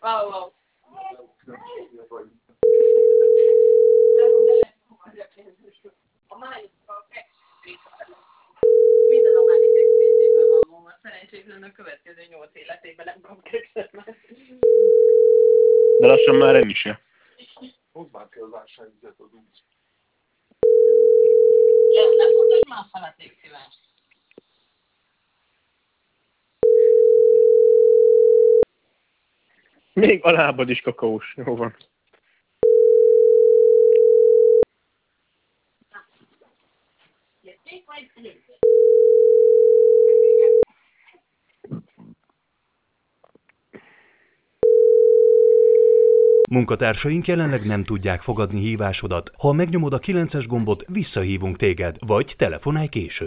Wow. A májusban minden a májusok pénzéből van móma. Szerencsétlen a következő 8 életében nem kap kekszet már. De lassan már ennyi se. Hozd már ki a válságvizet az út. Nem mondod már a falat, légy szíves. Még a lábad is kakaós. Jó van. Jötték majd előbb? Munkatársaink jelenleg nem tudják fogadni hívásodat. Ha megnyomod a 9-es gombot, visszahívunk téged, vagy telefonálj később.